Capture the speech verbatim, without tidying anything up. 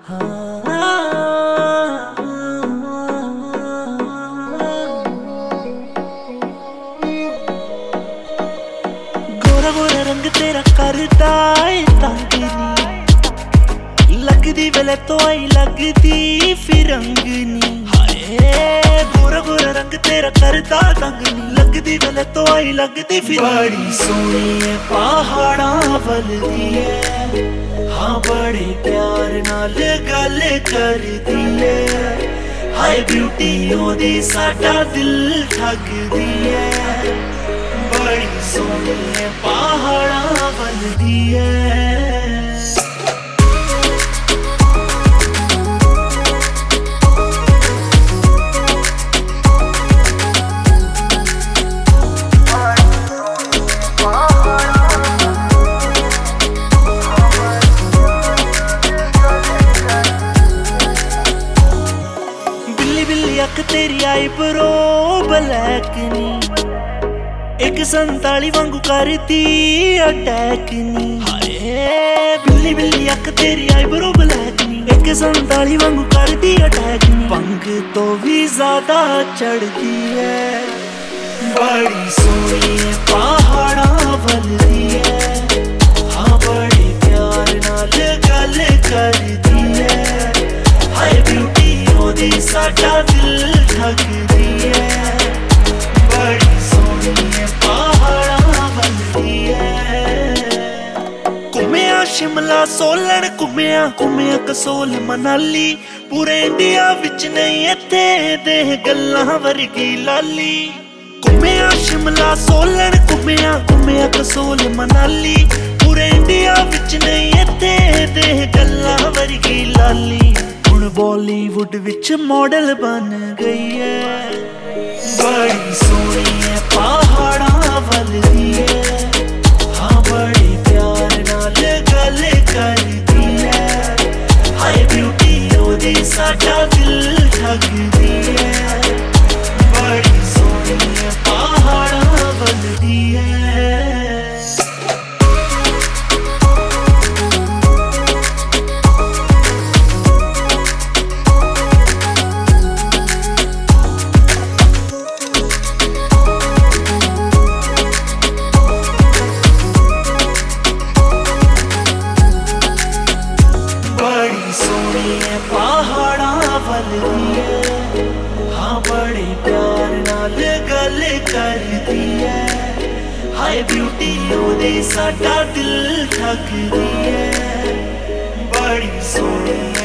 गोरा गोरा रंग तेरा करदा ए तंग नी लगदी वेले तो आई लगदी फिरंगनी हाय गोरा गोरा रंग तेरा करदा तंग नी लगदी वेले तो आई लगदी फिर बड़ी सोहनी है पहाड़ा वलदी है हाँ बड़े प्यार नाल गल करदी है हाय ब्यूटी ओदी साडा दिल ठगदी है बड़ी सोहनी है पहाड़ा वलदी है अख तेरी आई ब्रो ब्लैक नी एक संताली वांगू करती अटैक नी हाय बिल्ली बिल्ली अख तेरी आई ब्रो ब्लैक नी एक संताली वांगू करती अटैक नी पंग तो भी ज्यादा चढ़ती है बड़ी सोहनी है पहाड़ा वलदी है हाँ बड़े प्यार नाल गल करदी है हाय ब्यूटी ओदी साडा दिल ठगदी है बड़ी सोहनी है पहाड़ा वलदी है घुमिया शिमला सोलन घुमिया घुमिया कसोल मनाली पूरे इंडिया विच नहीं इत्थे दे गल्लां वर्गी लाली घुमिया शिमला सोलन घुमिया घुमिया कसोल मनाली पूरे इंडिया विच नहीं इत्थे दे गल्लां वर्गी लाली बॉलीवुड विच मॉडल बन गई है बड़ी सोहनी है पहाड़ा वलदी है हाँ बड़े प्यार नाल गल करदी है हाय ब्यूटी ओदी साडा दिल ठगदी है बड़ी सोहनी है पहाड़ा वलदी है पहाड़ा वलदी है हाँ बड़े प्यार नाल गल करदी है हाय ब्यूटी ओदी साडा दिल ठगदी है बड़ी सोहनी